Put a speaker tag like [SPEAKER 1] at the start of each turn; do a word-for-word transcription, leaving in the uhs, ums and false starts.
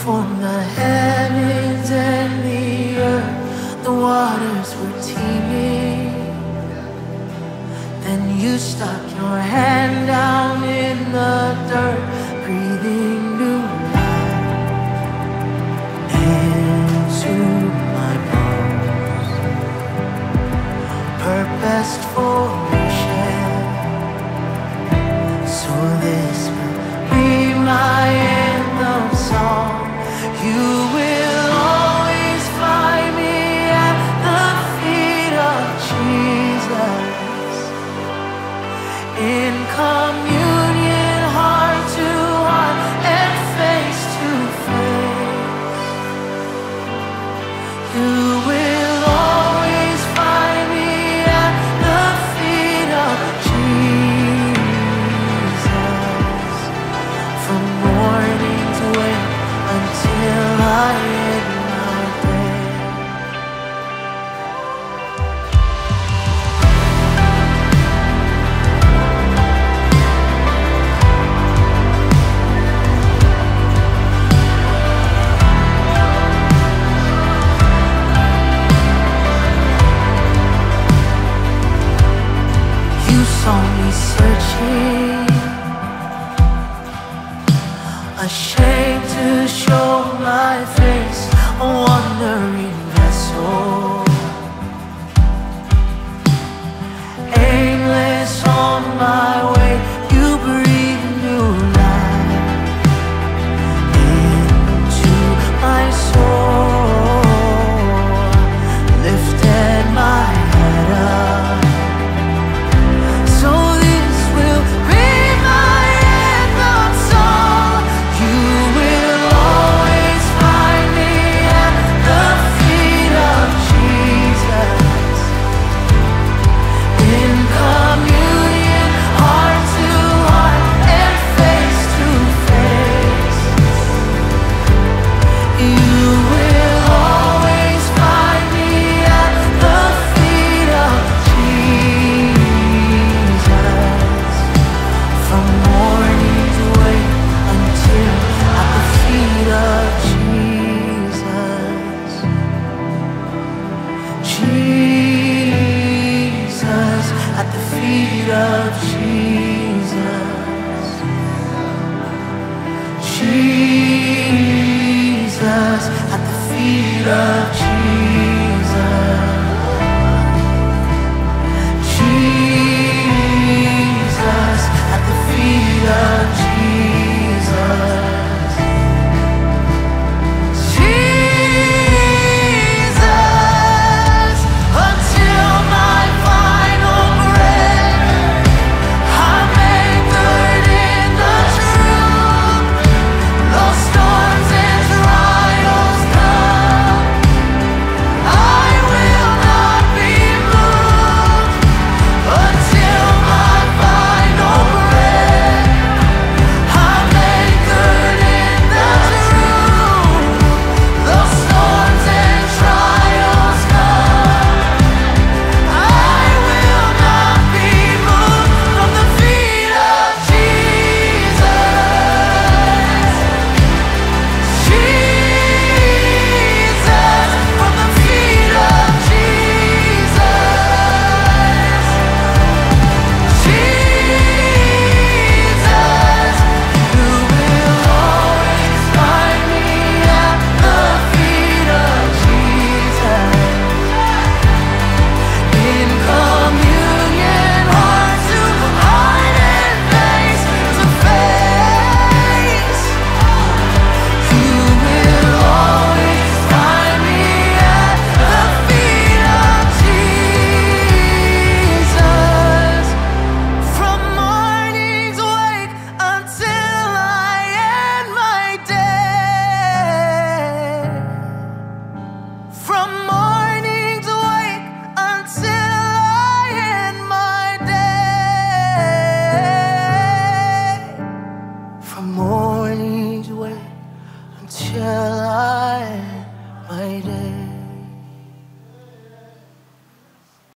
[SPEAKER 1] formed the heavens and the earth, the waters were teeming. Then you stuck your hand down in the dirt, breathing new life into my bones, purposed for share. So this will be my anthem song. You will always find me at the feet of Jesus, in communion, heart to heart and face to face. You will always find me at the feet of Jesus, from morning to wake until I end my day. You saw me searching, ashamed to show my face, a wandering vessel, aimless on my way. You breathe new life into my soul, lifted my head up. So this will be my anthem song. You will always find me at the feet of Jesus, in communion, heart to heart and face to face. You will always find me at the feet of Jesus, from morning to wake until at the feet of Jesus. Jesus, at the feet of Jesus. Jesus, at the feet of Jesus. Jesus, at the feet of Jesus. Jesus, until my final breath, I'm anchored in the truth. Though storms and trials come, I will not be moved until my final breath. I'm anchored in the truth. Though storms and trials come, I will not be moved from the feet of Jesus. Jesus, from the feet of Jesus. Jesus, you will always find me at the feet of Jesus, in communion, heart to heart and face to face. You will always find me at the feet of Jesus, from morning's wake until I end my day. From morning to wake until I end my day. From morning to wake until